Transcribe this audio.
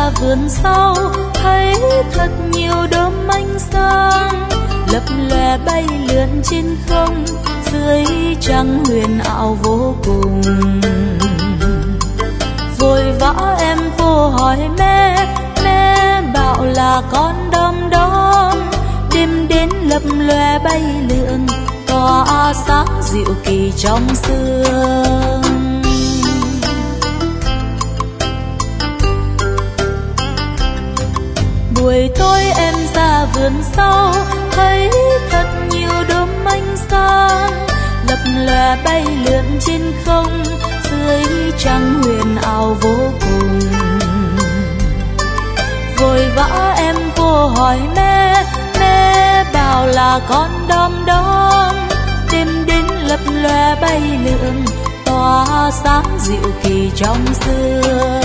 ra vườn sau thấy thật nhiều đốm ánh sáng lập lòe bay lượn trên không dưới trăng huyền ảo vô cùng. Vội vã em vô hỏi mẹ, mẹ bảo là con đom đóm. Đêm đến lập lòe bay lượn tỏa sáng dịu kỳ trong sương. Buổi tối em ra vườn sau thấy thật nhiều đốm ánh sáng lập lòe bay lượn trên không dưới trăng huyền ảo vô cùng. Vội vã em vô hỏi mẹ, mẹ bảo là con đom đóm. Đêm đến lập lòe bay lượn tỏa sáng dịu kỳ trong sương.